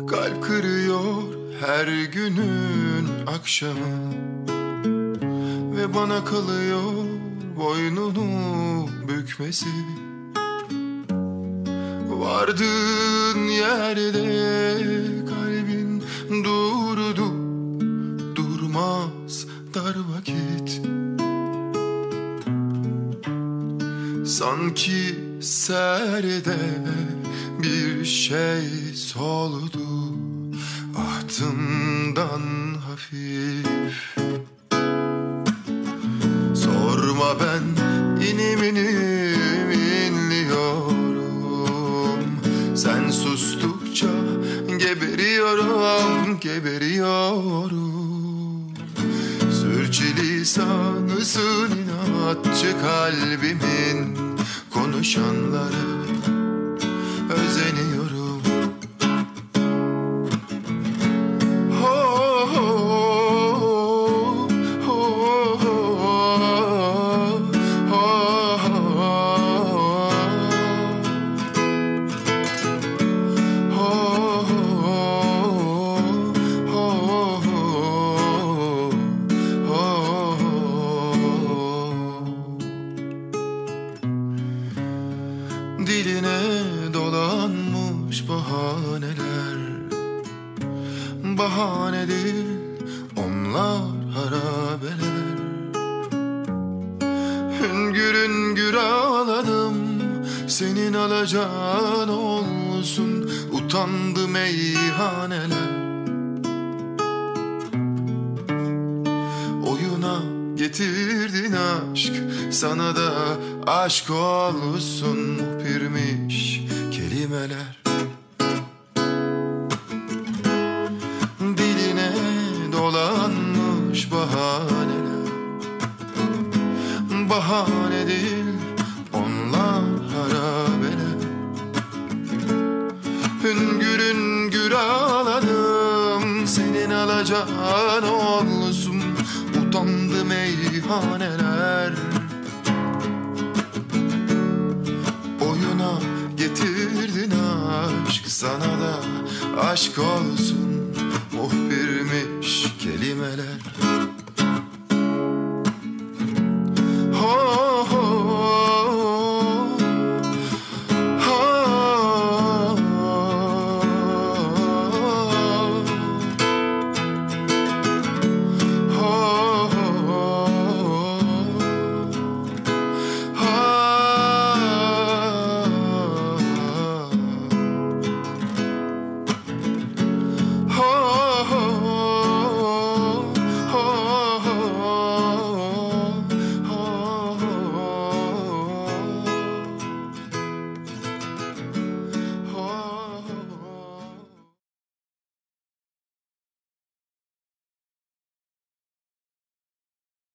Kalp kırıyor her günün akşamı ve bana kalıyor boynunu bükmesi. Vardığın yerde kalbin durdu, durmaz dar vakit. Sanki serde bir şey soldu ahtımdan hafif. Sorma ben inim inim inliyorum. Sen sustukça geberiyorum, geberiyorum. Sürçülisanısın inatçı kalbimin konuşanları özeniyorum. Diline dolanmış bahaneler, bahane değil onlar harabeler. Hüngür hüngür ağladım, senin alacağın olsun, utandı meyhaneler. Oyuna getirdin aşk, sana da aşk olsun muhbirmiş kelimeler. Diline dolanmış bahaneler, bahane değil onlar harabeler. Hüngür hüngür ağladım, senin alacağın olsun, utandı meyhaneler. Oyuna getirdin aşk, sana da aşk olsun muhbirmiş kelimeler.